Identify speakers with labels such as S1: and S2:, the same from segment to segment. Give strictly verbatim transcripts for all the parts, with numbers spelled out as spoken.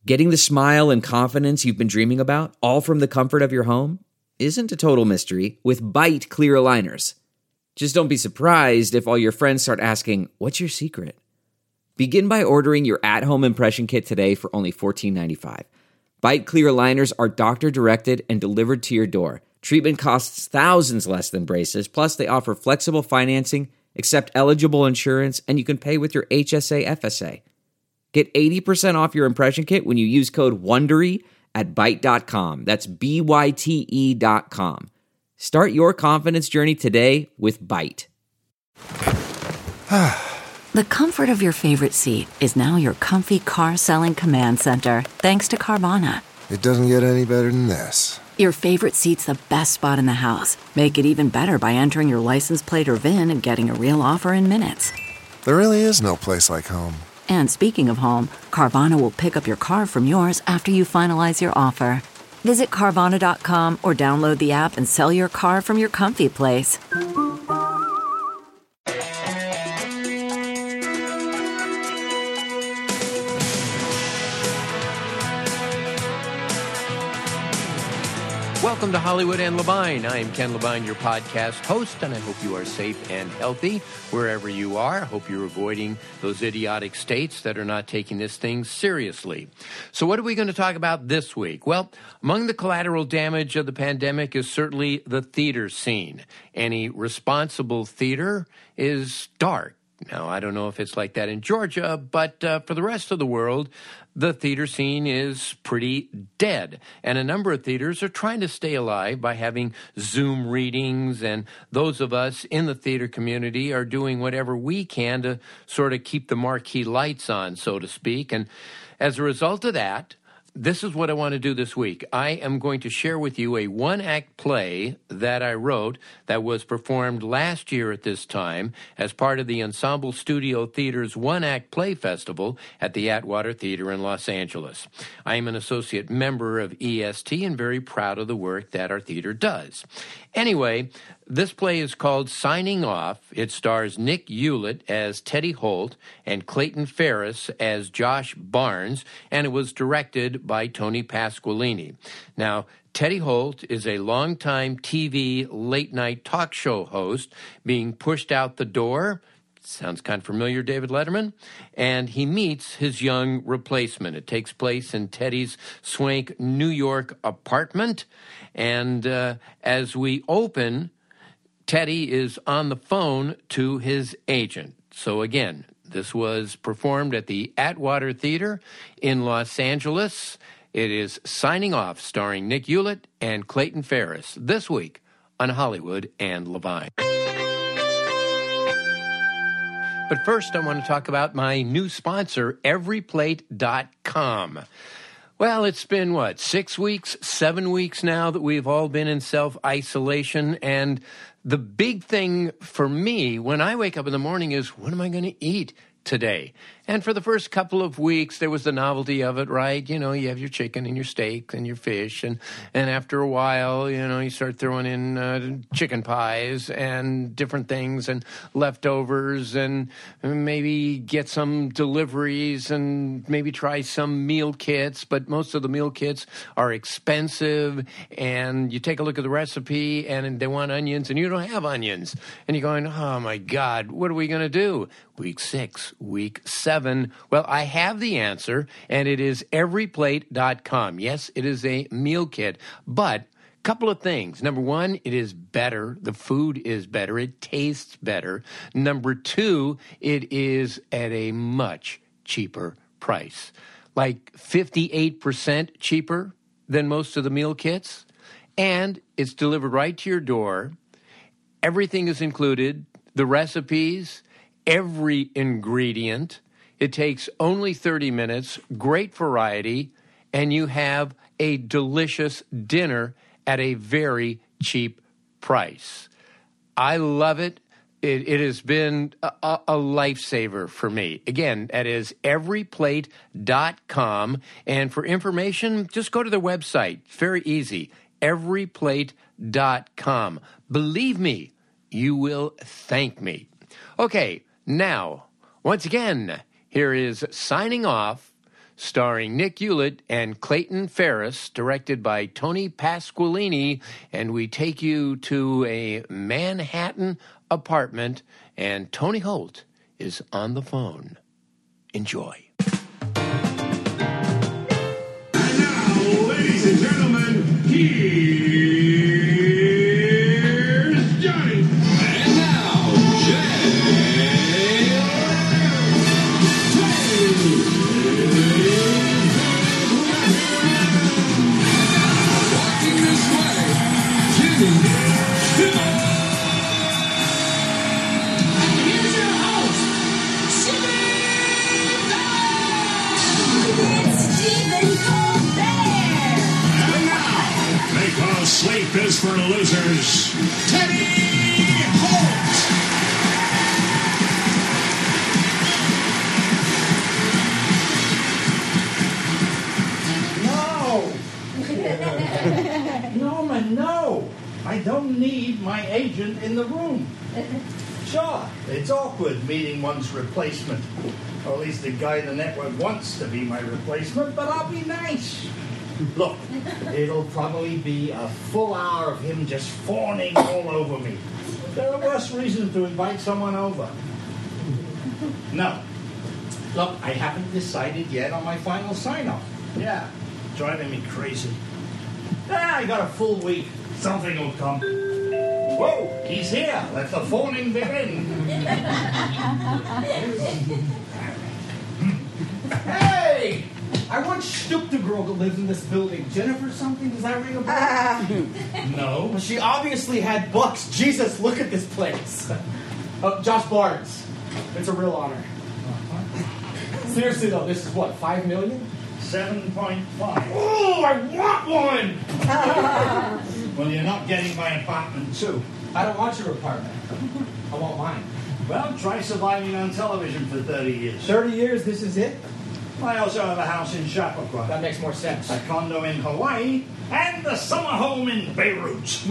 S1: Getting the smile and confidence you've been dreaming about, all from the comfort of your home, isn't a total mystery with Byte clear aligners. Just don't be surprised if all your friends start asking, "What's your secret?" Begin by ordering your at-home impression kit today for only fourteen ninety-five. Byte clear aligners are doctor-directed and delivered to your door. Treatment costs thousands less than braces, plus they offer flexible financing, accept eligible insurance, and you can pay with your H S A F S A. Get eighty percent off your impression kit when you use code WONDERY at byte dot com. That's B Y T E dot com. Start your confidence journey today with Byte.
S2: The comfort of your favorite seat is now your comfy car-selling command center, thanks to Carvana.
S3: It doesn't get any better than this.
S2: Your favorite seat's the best spot in the house. Make it even better by entering your license plate or V I N and getting a real offer in minutes.
S3: There really is no place like home.
S2: And speaking of home, Carvana will pick up your car from yours after you finalize your offer. Visit Carvana dot com or download the app and sell your car from your comfy place.
S4: Welcome to Hollywood and Levine. I am Ken Levine, your podcast host, and I hope you are safe and healthy wherever you are. I hope you're avoiding those idiotic states that are not taking this thing seriously. So what are we going to talk about this week? Well, among the collateral damage of the pandemic is certainly the theater scene. Any responsible theater is dark. Now, I don't know if it's like that in Georgia, but uh, for the rest of the world, the theater scene is pretty dead. And a number of theaters are trying to stay alive by having Zoom readings, and those of us in the theater community are doing whatever we can to sort of keep the marquee lights on, so to speak. And as a result of that, this is what I want to do this week. I am going to share with you a one-act play that I wrote that was performed last year at this time as part of the Ensemble Studio Theater's One-Act Play Festival at the Atwater Theater in Los Angeles. I am an associate member of E S T and very proud of the work that our theater does. Anyway, this play is called Signing Off. It stars Nick Hewlett as Teddy Holt and Clayton Ferris as Josh Barnes, and it was directed by Tony Pasqualini. Now, Teddy Holt is a longtime T V late-night talk show host being pushed out the door. Sounds kind of familiar, David Letterman. And he meets his young replacement. It takes place in Teddy's swank New York apartment. And uh, as we open, Teddy is on the phone to his agent. So again, this was performed at the Atwater Theater in Los Angeles. It is Signing Off, starring Nick Hewlett and Clayton Ferris, this week on Hollywood and Levine. But first, I want to talk about my new sponsor, every plate dot com. Well, it's been, what, six weeks, seven weeks now that we've all been in self-isolation, and the big thing for me when I wake up in the morning is, what am I going to eat today? And for the first couple of weeks, there was the novelty of it, right? You know, you have your chicken and your steak and your fish, and, and after a while, you know, you start throwing in uh, chicken pies and different things and leftovers, and maybe get some deliveries and maybe try some meal kits, but most of the meal kits are expensive, and you take a look at the recipe, and they want onions, and you don't have onions, and you're going, oh my God, what are we going to do? Week six, week seven. Well, I have the answer, and it is every plate dot com. Yes, it is a meal kit, but a couple of things. Number one, it is better. The food is better. It tastes better. Number two, it is at a much cheaper price, like fifty-eight percent cheaper than most of the meal kits, and it's delivered right to your door. Everything is included, the recipes, every ingredient. It takes only thirty minutes, great variety, and you have a delicious dinner at a very cheap price. I love it. It, it has been a, a lifesaver for me. Again, that is every plate dot com. And for information, just go to their website. Very easy, every plate dot com. Believe me, you will thank me. Okay, now, once again, here is Signing Off, starring Nick Hewlett and Clayton Ferris, directed by Tony Pasqualini, and we take you to a Manhattan apartment, and Tony Holt is on the phone. Enjoy.
S5: And now, ladies and gentlemen, here's Johnny. And now, Jay. Walking this way, Jimmy Kimmel. And here's your host, Jimmy Kimmel.
S6: It's Stephen Colbert.
S5: And now, because sleep is for losers, Teddy Holt.
S7: No! Norman, no! I don't need my agent in the room. Sure, it's awkward meeting one's replacement. Or at least the guy the network wants to be my replacement, but I'll be nice. Look, it'll probably be a full hour of him just fawning all over me. There are worse reasons to invite someone over. No. Look, I haven't decided yet on my final sign-off. Yeah, driving me crazy. Ah, I got a full week. Something will come. Whoa, he's here. Let the phoning begin.
S8: Hey! I once stooped a girl that lives in this building. Jennifer something? Does that ring a bell?
S7: No.
S8: Well, she obviously had bucks. Jesus, look at this place. Oh, Josh Barnes. It's a real honor. Seriously, though, this is what, five million?
S7: seven point five.
S8: Oh, I want one!
S7: Well, you're not getting my apartment, too.
S8: I don't want your apartment. I want mine.
S7: Well, try surviving on television for thirty years.
S8: thirty years, this is it?
S7: I also have a house in Chappaqua,
S8: That makes more sense.
S7: a condo in Hawaii, and a summer home in Beirut.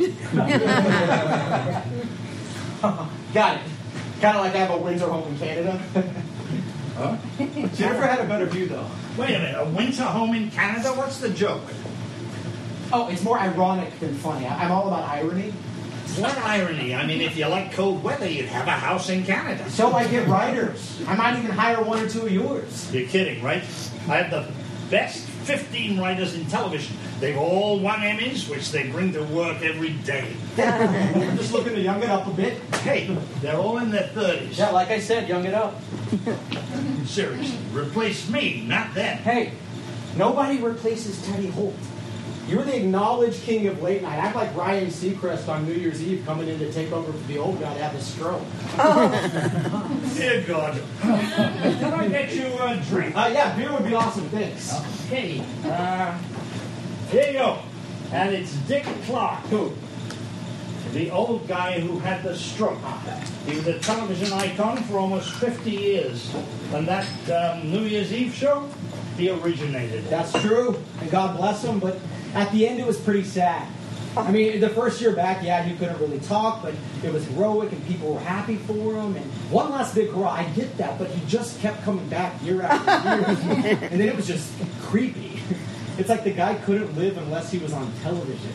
S8: Got it. Kind of like I have a Windsor home in Canada.
S7: Huh?
S8: Jennifer had a better view, though.
S7: Wait a minute, a winter home in Canada? What's the joke?
S8: Oh, it's more ironic than funny. I- I'm all about irony.
S7: What irony? I mean, if you like cold weather, you'd have a house in Canada.
S8: So I get writers. I might even hire one or two of yours.
S7: You're kidding, right? I have the best fifteen writers in television. They've all won Emmys, which they bring to work every day.
S8: I'm just looking to young it up a bit.
S7: Hey, they're all in their thirties.
S8: Yeah, like I said, young it up.
S7: Seriously, replace me, not them.
S8: Hey, nobody replaces Teddy Holt. You're the acknowledged king of late night. Act like Ryan Seacrest on New Year's Eve coming in to take over for the old guy to have a stroke.
S7: Dear God. Can I get you a drink?
S8: Uh, yeah, beer would be awesome, thanks.
S7: Okay. Uh, here you go. And it's Dick Clark.
S8: Who?
S7: The old guy who had the stroke. He was a television icon for almost fifty years. And that um, New Year's Eve show, he originated it.
S8: That's true, and God bless him, but at the end it was pretty sad. I mean, the first year back, yeah, he couldn't really talk, but it was heroic and people were happy for him. And one last big hurrah, I get that, but he just kept coming back year after year. And then it was just creepy. It's like the guy couldn't live unless he was on television.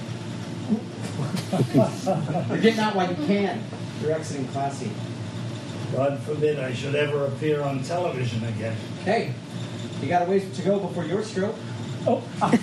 S8: You're getting out while you can. You're exiting classy.
S7: God forbid I should ever appear on television again.
S8: Hey, you got a ways to go before your stroke.
S7: Oh.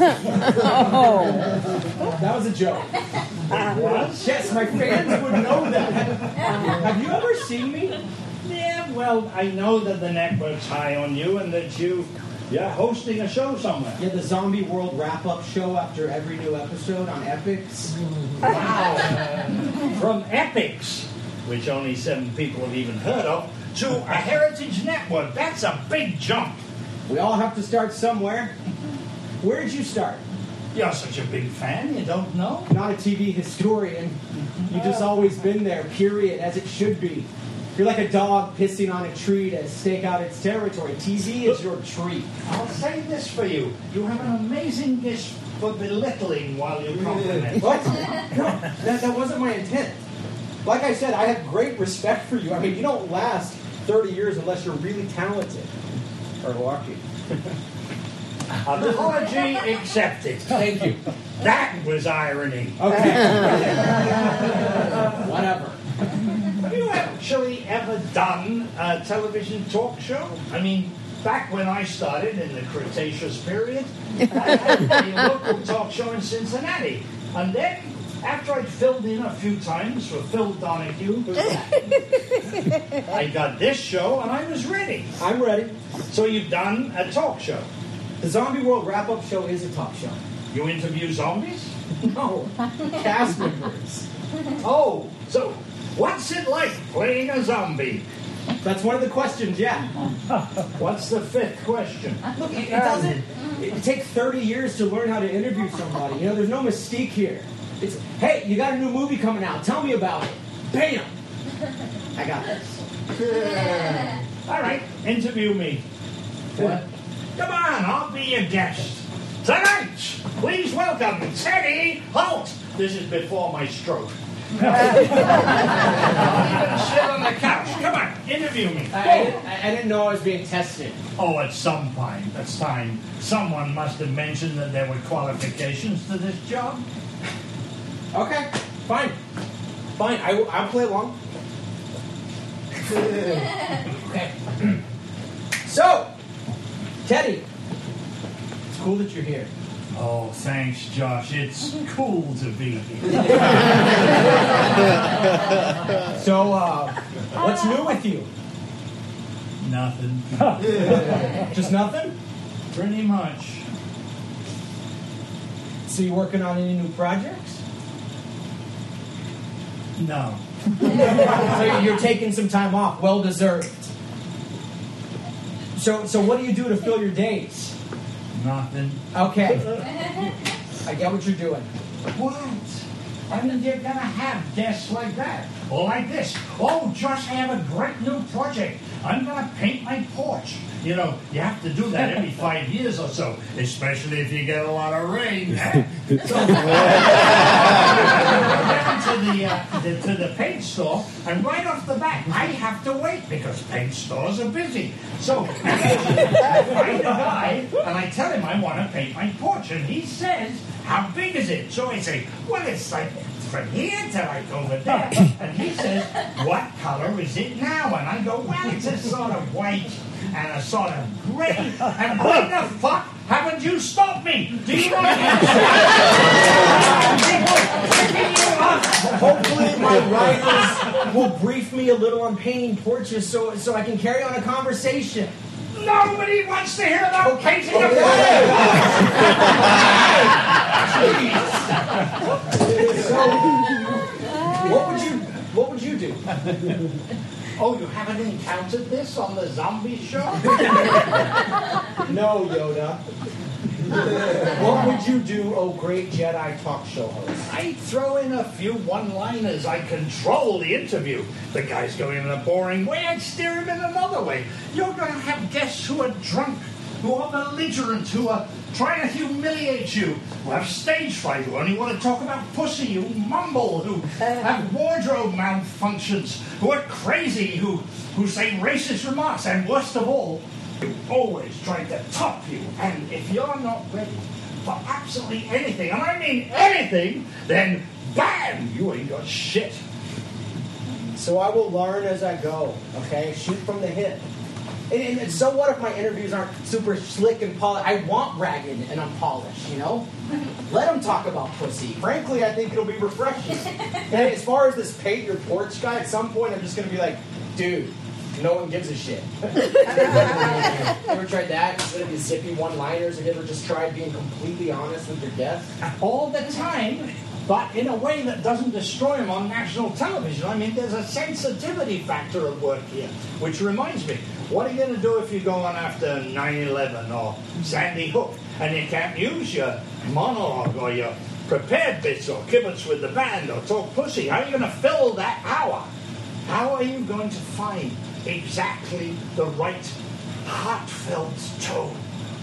S8: That was a joke.
S7: It was?
S8: Yes, my fans would know that. Have you ever seen me?
S7: Yeah, well, I know that the network's high on you and that you, you're hosting a show somewhere.
S8: Yeah, the Zombie World wrap-up show after every new episode on Epix.
S7: Wow. From Epix, which only seven people have even heard of, to a Heritage Network. That's a big jump.
S8: We all have to start somewhere. Where did you start?
S7: You're such a big fan, you don't know?
S8: Not a T V historian. You've just always been there, period, as it should be. You're like a dog pissing on a tree to stake out its territory. T V is your treat.
S7: I'll say this for you. You have an amazing gift for belittling while you compliment.
S8: What? No, that, that wasn't my intent. Like I said, I have great respect for you. I mean, you don't last thirty years unless you're really talented. Or lucky.
S7: Apology accepted.
S8: Thank you.
S7: That was irony.
S8: Okay. Whatever.
S7: Have you actually ever done a television talk show? I mean, back when I started in the Cretaceous period, I had a local talk show in Cincinnati. And then, after I'd filled in a few times for Phil Donahue, I got this show and I was ready.
S8: I'm ready.
S7: So you've done a talk show.
S8: The Zombie World Wrap-Up Show is a talk show.
S7: You interview zombies?
S8: No. Cast members.
S7: Oh, so what's it like playing a zombie?
S8: That's one of the questions, yeah.
S7: What's the fifth question?
S8: Look, it, it doesn't... It takes thirty years to learn how to interview somebody. You know, there's no mystique here. It's, hey, you got a new movie coming out. Tell me about it. Bam! I got this.
S7: All right, interview me.
S8: What?
S7: Come on, I'll be your guest. Tonight, please welcome Teddy Holt. This is before my stroke. You can sit on the couch. Come on, interview me.
S8: I, I, I didn't know I was being tested.
S7: Oh, at some point, that's time, someone must have mentioned that there were qualifications to this job.
S8: Okay, fine. Fine, I, I'll play along. Okay. So, Teddy, it's cool that you're here.
S7: Oh, thanks, Josh. It's cool to be here.
S8: So, uh, what's new with you?
S7: Nothing.
S8: Just nothing?
S7: Pretty much.
S8: So you working on any new projects?
S7: No.
S8: So you're taking some time off, well deserved. So, so what do you do to fill your days?
S7: Nothing.
S8: Okay, I get what you're doing.
S7: What? I mean, you're gonna have guests like that. Or like this. Oh, Josh, I have a great new project. I'm gonna paint my porch. You know, you have to do that every five years or so, especially if you get a lot of rain. So, down to the, uh, the to the paint store, and right off the bat, I have to wait because paint stores are busy. So I find a guy, and I tell him I want to paint my porch, and he says, "How big is it?" So I say, "Well, it's like from here to like over there." And he says, "What color is it now?" And I go, "Well, it's a sort of white and a sort of gray." And why the fuck haven't you stopped me? Do you want to?
S8: Hopefully my writers will brief me a little on painting porches so, so I can carry on a conversation.
S7: Nobody wants to hear about painting a porch.
S8: So, what would you what would you do?
S7: Oh, you haven't encountered this on the zombie show?
S8: No, Yoda. What would you do, oh great Jedi talk show host?
S7: I throw in a few one-liners. I control the interview. The guy's going in a boring way, I'd steer him in another way. You're going to have guests who are drunk, who are belligerent, who are trying to humiliate you, who have stage fright, who only want to talk about pussy, who mumble, who have wardrobe malfunctions, who are crazy, who, who say racist remarks, and worst of all, who always try to top you. And if you're not ready for absolutely anything, and I mean anything, then bam, you ain't got shit.
S8: So I will learn as I go, okay? Shoot from the hip. And, and, and so what if my interviews aren't super slick and polished? I want ragged and unpolished, you know? Let them talk about pussy. Frankly, I think it'll be refreshing. And as far as this paint your porch guy, at some point I'm just going to be like, dude, no one gives a shit. Ever tried that? Instead of these zippy one-liners, have you ever just tried being completely honest with your guests?
S7: All the time, but in a way that doesn't destroy them on national television. I mean, there's a sensitivity factor at work here, which reminds me, what are you going to do if you go on after nine eleven or Sandy Hook and you can't use your monologue or your prepared bits or kibitz with the band or talk pussy? How are you going to fill that hour? How are you going to find exactly the right heartfelt tone?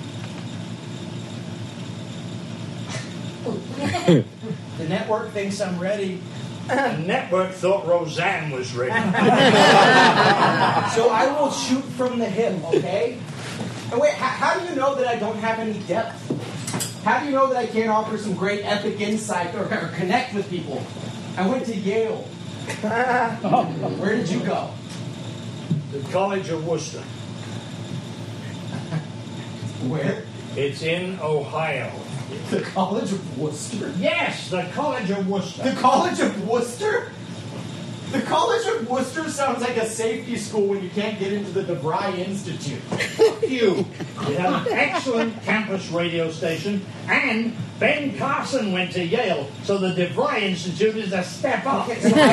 S8: The network thinks I'm ready.
S7: The network thought Roseanne was ready.
S8: So I will shoot from the hip, okay? And wait, how, how do you know that I don't have any depth? How do you know that I can't offer some great epic insight or, or connect with people? I went to Yale. Where did you go?
S7: The College of Worcester.
S8: Where?
S7: It's in Ohio.
S8: The College of Worcester?
S7: Yes, the College of Worcester.
S8: The College of Worcester? The College of Worcester sounds like a safety school when you can't get into the DeVry Institute.
S7: You. It has an excellent campus radio station, and Ben Carson went to Yale, so the DeVry Institute is a step up.
S8: Okay, so I,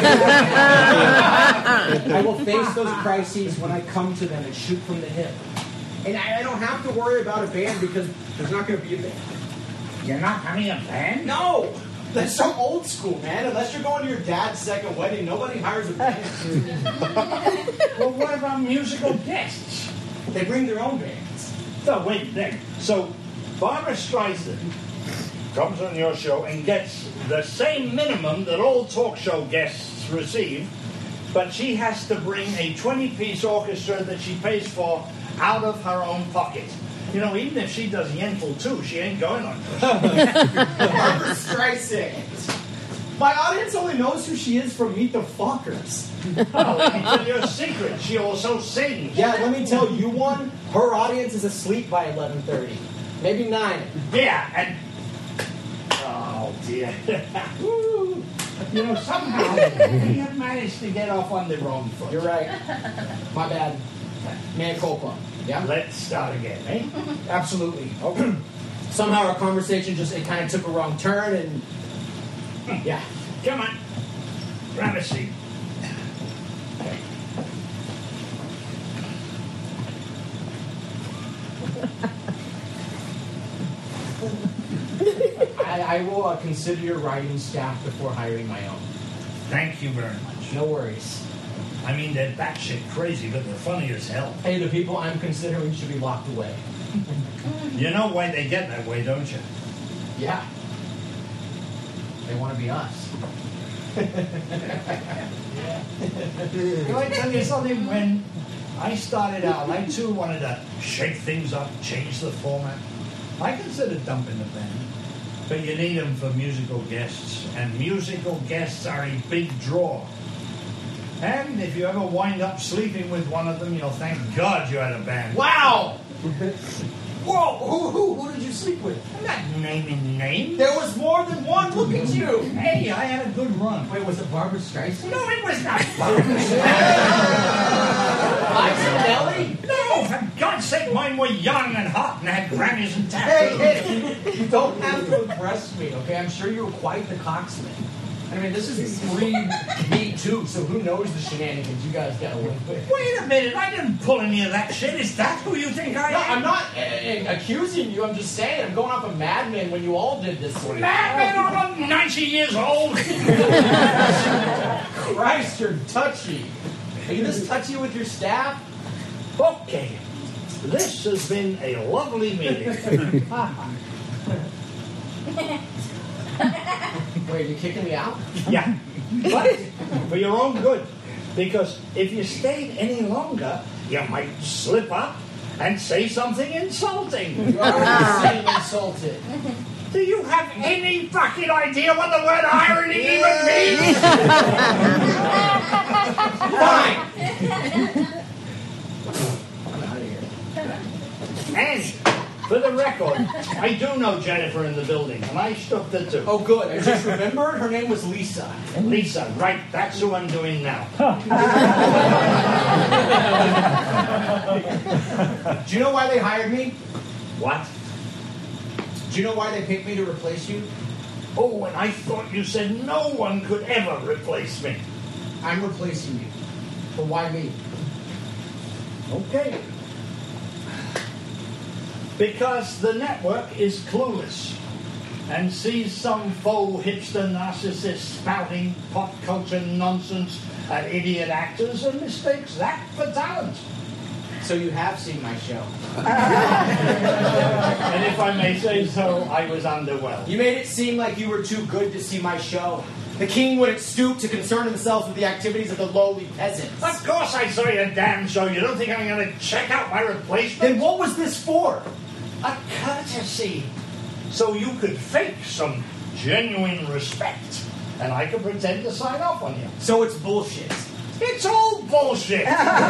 S8: I will face those crises when I come to them and shoot from the hip. And I, I don't have to worry about a band because there's not going to be a band.
S7: You're not having a band?
S8: No! That's so old school, man. Unless you're going to your dad's second wedding, nobody hires a band.
S7: Well, what about musical guests?
S8: They bring their own bands.
S7: So, wait, then. So, Barbara Streisand comes on your show and gets the same minimum that all talk show guests receive, but she has to bring a twenty-piece orchestra that she pays for out of her own pocket. You know, even if she does Yentl too, she ain't going on her.
S8: Barbara Streisand. My audience only knows who she is from Meet the Fockers.
S7: Oh, let me tell you a secret. She also sings.
S8: Yeah, let me tell you one. Her audience is asleep by eleven thirty. Maybe nine.
S7: Yeah, and... Oh, dear. Woo. You know, somehow we have managed to get off on the wrong foot.
S8: You're right. My bad. Mea culpa. Yeah?
S7: Let's start again, eh?
S8: Absolutely. Okay. Somehow our conversation just, it kind of took a wrong turn and... Yeah.
S7: Come on. Grab a seat.
S8: I, I will uh, consider your writing staff before hiring my own.
S7: Thank you very much.
S8: No worries.
S7: I mean, they're batshit crazy, but they're funny as hell.
S8: Hey, the people I'm considering should be locked away.
S7: You know why they get that way, don't you?
S8: Yeah. They want to be us.
S7: Can I tell you something? When I started out, I too wanted to shake things up, change the format. I considered dumping the band. But you need them for musical guests, and musical guests are a big draw. And if you ever wind up sleeping with one of them, you'll thank God you had a band.
S8: Wow! Whoa! Who, who, who did you sleep with?
S7: I'm not naming names.
S8: There was more than one. Look at you.
S7: Hey, I had a good run.
S8: Wait, was it Barbara Streisand?
S7: No, it was not Barbara
S8: Liza Minnelli?
S7: No, for God's sake, mine were young and hot and had Grammys and
S8: Hey,
S7: tattoos.
S8: hey, you don't have to impress me, okay? I'm sure you were quite the coxman. I mean, this is pre-Me Too, so who knows the shenanigans you guys got away with?
S7: Wait a minute, I didn't pull any of that shit. Is that who you think I
S8: No,
S7: am?
S8: I'm not uh, uh, accusing you. I'm just saying. I'm going off of Mad Men when you all did this sort of
S7: Mad Men, I'm ninety years old.
S8: Christ, you're touchy. Are you this touchy with your staff?
S7: Okay, this has been a lovely meeting.
S8: Wait, are you kicking me out?
S7: Yeah, but for your own good. Because if you stayed any longer, you might slip up and say something insulting.
S8: You already seem insulted.
S7: Do you have any fucking idea what the word irony even means?
S8: Fine.
S7: I'm out of here. And for the record, I do know Jennifer in the building, and I stuck the two.
S8: Oh, good. I just remembered her name was Lisa.
S7: Lisa, right, that's who I'm doing now.
S8: Do you know why they hired me?
S7: What?
S8: Do you know why they picked me to replace you?
S7: Oh, and I thought you said no one could ever replace me.
S8: I'm replacing you. But why me?
S7: Okay. Because the network is clueless and sees some faux hipster narcissist spouting pop culture nonsense at idiot actors and mistakes that for talent.
S8: So you have seen my show.
S7: And if I may say so, I was underwhelmed.
S8: You made it seem like you were too good to see my show. The king wouldn't stoop to concern themselves with the activities of the lowly peasants.
S7: Of course I saw your damn show. You don't think I'm going to check out my replacement?
S8: Then what was this for?
S7: A courtesy. So you could fake some genuine respect, and I could pretend to sign off on you.
S8: So it's bullshit.
S7: It's all bullshit.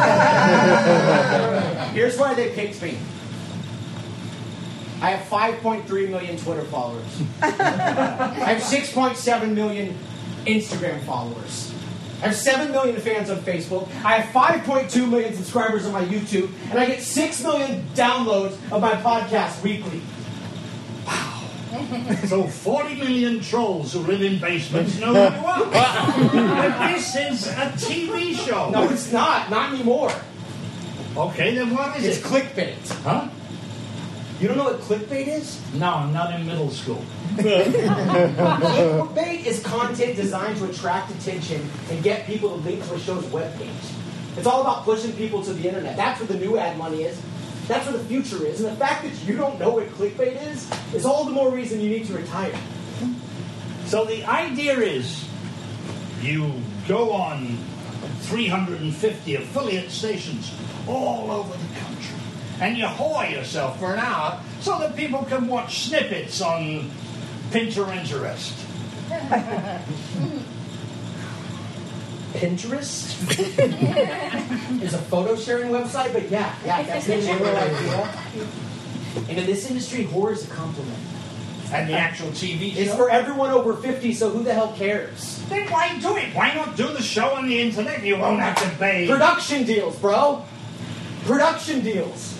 S8: Here's why they picked me. I have five point three million Twitter followers. I have six point seven million Instagram followers. I have seven million fans on Facebook. I have five point two million subscribers on my YouTube. And I get six million downloads of my podcast weekly.
S7: Wow. So forty million trolls who live in basements know who you are. But this is a T V show.
S8: No, it's not. Not anymore.
S7: Okay, then what is
S8: It's
S7: it?
S8: clickbait.
S7: Huh?
S8: You don't know what clickbait is?
S7: No, I'm not in middle school.
S8: Clickbait is content designed to attract attention and get people to link to a show's webpage. It's all about pushing people to the internet. That's where the new ad money is. That's where the future is. And the fact that you don't know what clickbait is, is all the more reason you need to retire.
S7: So the idea is you go on three hundred fifty affiliate stations all over the country, and you whore yourself for an hour so that people can watch snippets on Pinterest.
S8: Pinterest is a photo sharing website, but yeah, yeah, that's the general idea. And in this industry, whore is a compliment.
S7: And the actual T V show?
S8: It's for everyone over fifty, so who the hell cares?
S7: Then why do it? Why not do the show on the internet? You won't have to pay.
S8: Production deals, bro. Production deals.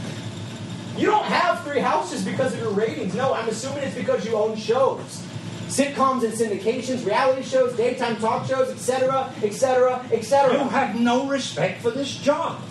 S8: You don't have three houses because of your ratings. No, I'm assuming it's because you own shows. Sitcoms and syndications, reality shows, daytime talk shows, et cetera, et cetera, et cetera.
S7: You have no respect for this job.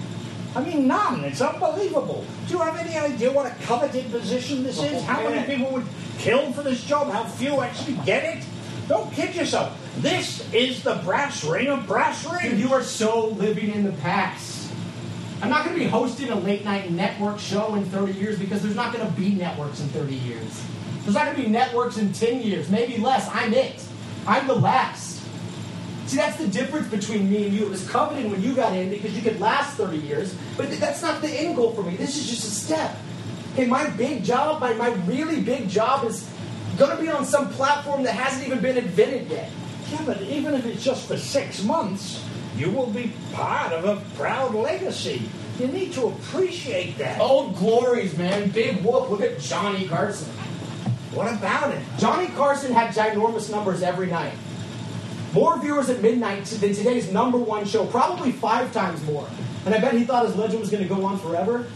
S7: I mean, none. It's unbelievable. Do you have any idea what a coveted position this is? How many people would kill for this job? How few actually get it? Don't kid yourself. This is the brass ring of brass
S8: Dude,
S7: rings.
S8: you are so living in the past. I'm not going to be hosting a late-night network show in thirty years because there's not going to be networks in thirty years. There's not going to be networks in ten years, maybe less. I'm it. I'm the last. See, that's the difference between me and you. It was coveted when you got in because you could last thirty years, but that's not the end goal for me. This is just a step. Okay, my big job, my, my really big job is going to be on some platform that hasn't even been invented yet.
S7: Yeah, but even if it's just for six months, you will be part of a proud legacy. You need to appreciate that.
S8: Old glories, man. Big whoop. Look at Johnny Carson.
S7: What about it?
S8: Johnny Carson had ginormous numbers every night. More viewers at midnight than today's number one show, probably five times more. And I bet he thought his legend was going to go on forever.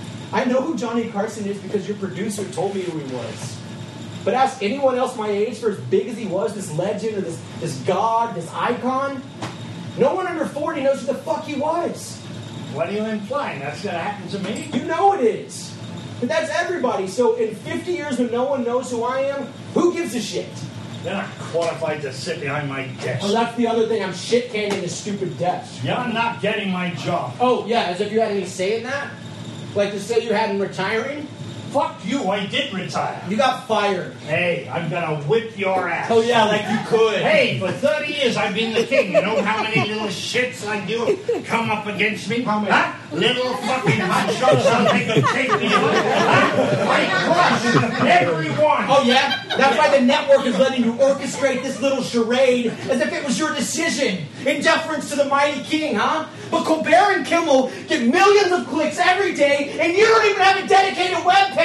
S8: I know who Johnny Carson is because your producer told me who he was. But ask anyone else my age, for as big as he was, this legend or this, this god, this icon, no one under forty knows who the fuck he was.
S7: What are you implying? That's going to happen to me?
S8: You know it is. But that's everybody. So in fifty years when no one knows who I am, who gives a shit?
S7: They're not qualified to sit behind my desk.
S8: Oh, that's the other thing. I'm shit canning a stupid desk.
S7: You're not getting my job.
S8: Oh, yeah, as if you had any say in that? Like to say you had in retiring?
S7: Fuck you, I did retire.
S8: You got fired.
S7: Hey, I'm gonna whip your ass.
S8: Oh, yeah, like you could.
S7: Hey, for thirty years I've been the king. You know how many little shits like you come up against me?
S8: How many?
S7: Huh? Little fucking hotshots don't think of take me on. Huh? I crush everyone.
S8: Oh, yeah? That's why the network is letting you orchestrate this little charade as if it was your decision in deference to the mighty king, huh? But Colbert and Kimmel get millions of clicks every day, and you don't even have a dedicated webpage.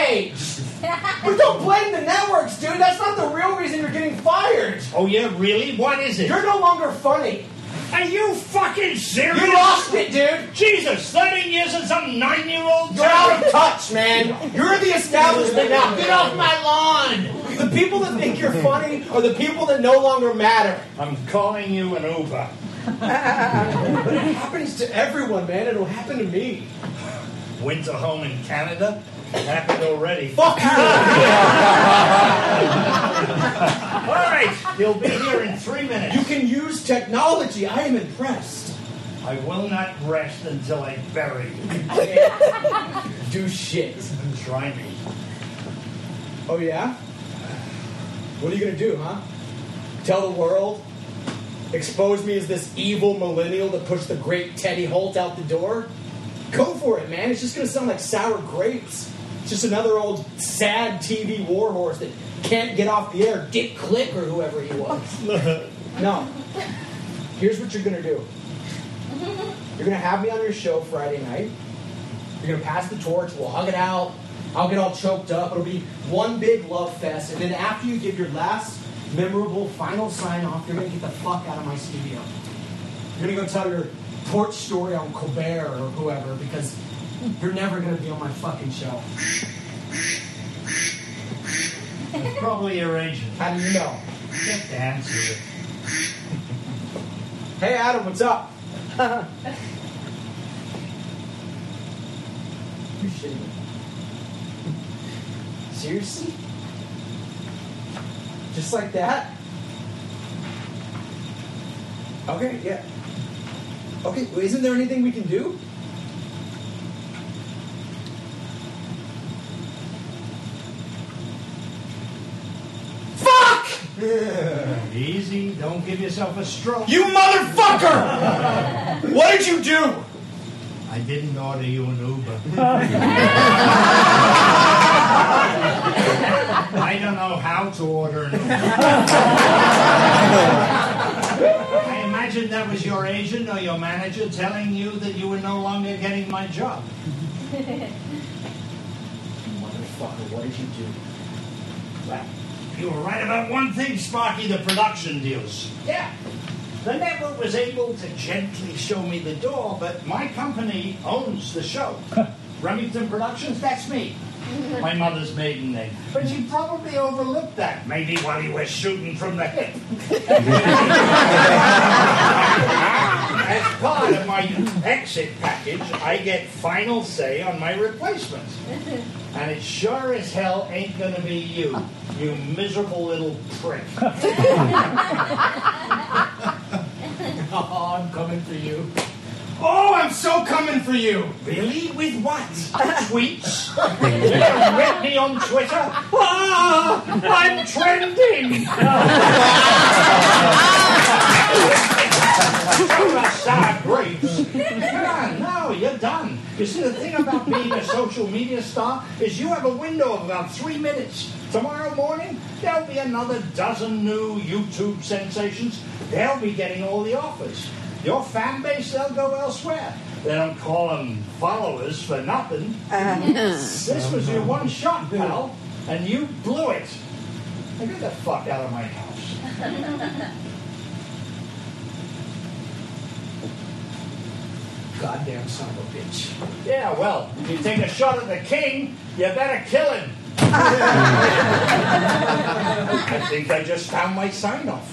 S8: But don't blame the networks, dude. That's not the real reason you're getting fired.
S7: Oh, yeah, really? What is it?
S8: You're no longer funny.
S7: Are you fucking serious?
S8: You lost it, dude.
S7: Jesus, thirty years and some nine-year-old?
S8: You're out of touch, man. You're the establishment now. Get off my lawn. The people that think you're funny are the people that no longer matter.
S7: I'm calling you an Uber.
S8: But it happens to everyone, man. It'll happen to me.
S7: Winter home in Canada? Happened already.
S8: Fuck you.
S7: All right, he'll be here in three minutes.
S8: You can use technology. I am impressed.
S7: I will not rest until I bury you.
S8: Do shit.
S7: Try me.
S8: Oh, yeah? What are you going to do, huh? Tell the world expose me as this evil millennial that pushed the great Teddy Holt out the door? Go for it, man. It's just going to sound like sour grapes. It's just another old sad T V warhorse that can't get off the air. Dick Click or whoever he was. No. Here's what you're going to do. You're going to have me on your show Friday night. You're going to pass the torch. We'll hug it out. I'll get all choked up. It'll be one big love fest. And then after you give your last memorable final sign-off, you're going to get the fuck out of my studio. You're going to go tell your torch story on Colbert or whoever, because you're never going to be on my fucking show.
S7: It's probably your agent.
S8: How do you know?
S7: Just answer it.
S8: Hey, Adam, what's up? You're shitting me. Seriously? Just like that? Okay, yeah. Okay, well, isn't there anything we can do? Fuck!
S7: Easy, don't give yourself a stroke.
S8: You motherfucker! What did you do?
S7: I didn't order you an Uber. I don't know how to order an Uber. I imagine that was your agent or your manager telling you that you were no longer getting my job.
S8: Motherfucker, what did you do?
S7: Well, you were right about one thing, Sparky, the production deals. Yeah. The network was able to gently show me the door, but my company owns the show. Remington Productions, that's me. My mother's maiden name. But you probably overlooked that, maybe while you were shooting from the hip. As part of my exit package, I get final say on my replacements. And it sure as hell ain't gonna be you, you miserable little prick.
S8: Oh, I'm coming for you.
S7: Oh, I'm so coming for you. Really? With what? Tweets? You're gonna rip me on Twitter? Ah, I'm trending. Sour grapes. Ah, no, you're done. You see, the thing about being a social media star is you have a window of about three minutes. Tomorrow morning, there'll be another dozen new YouTube sensations. They'll be getting all the offers. Your fan base, they'll go elsewhere. They don't call them followers for nothing. Uh, this was your one shot, pal, and you blew it. Now get the fuck out of my house.
S8: Goddamn son of a bitch.
S7: Yeah, well, if you take a shot at the king, you better kill him. I think I just found my sign-off.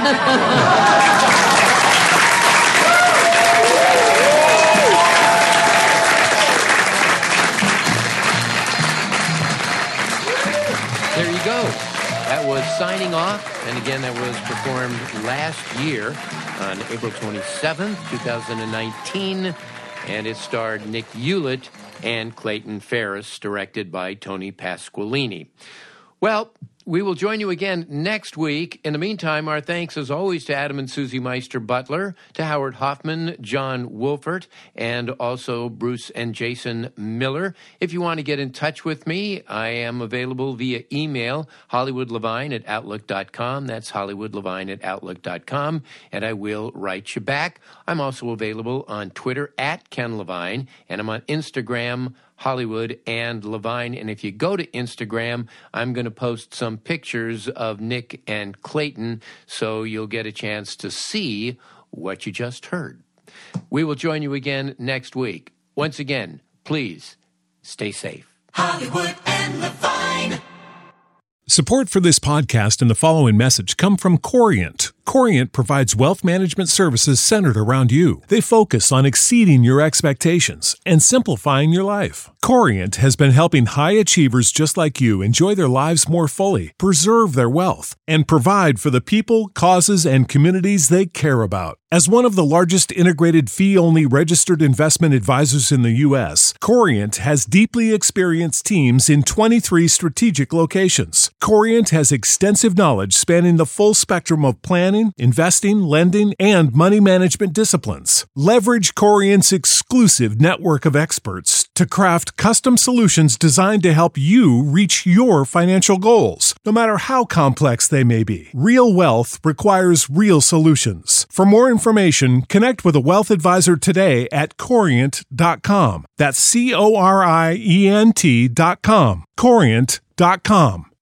S4: There you go. That was Signing Off, and again, that was performed last year on April twenty-seventh, twenty nineteen, and it starred Nick Hewlett and Clayton Ferris, directed by Tony Pasqualini. Well, we will join you again next week. In the meantime, our thanks, as always, to Adam and Susie Meister Butler, to Howard Hoffman, John Wolfert, and also Bruce and Jason Miller. If you want to get in touch with me, I am available via email, hollywoodlevine at outlook dot com. That's hollywoodlevine at outlook dot com, and I will write you back. I'm also available on Twitter at Ken Levine, and I'm on Instagram, Hollywood and Levine. And if you go to Instagram, I'm going to post some pictures of Nick and Clayton, so you'll get a chance to see what you just heard. We will join you again next week. Once again, please stay safe.
S9: Hollywood and Levine.
S10: Support for this podcast and the following message come from Corient. Corient provides wealth management services centered around you. They focus on exceeding your expectations and simplifying your life. Corient has been helping high achievers just like you enjoy their lives more fully, preserve their wealth, and provide for the people, causes, and communities they care about. As one of the largest integrated fee-only registered investment advisors in the U S, Corient has deeply experienced teams in twenty-three strategic locations. Corient has extensive knowledge spanning the full spectrum of plan planning, investing, lending, and money management disciplines. Leverage Corient's exclusive network of experts to craft custom solutions designed to help you reach your financial goals, no matter how complex they may be. Real wealth requires real solutions. For more information, connect with a wealth advisor today at corient dot com. That's C O R I E N T dot com. corient dot com.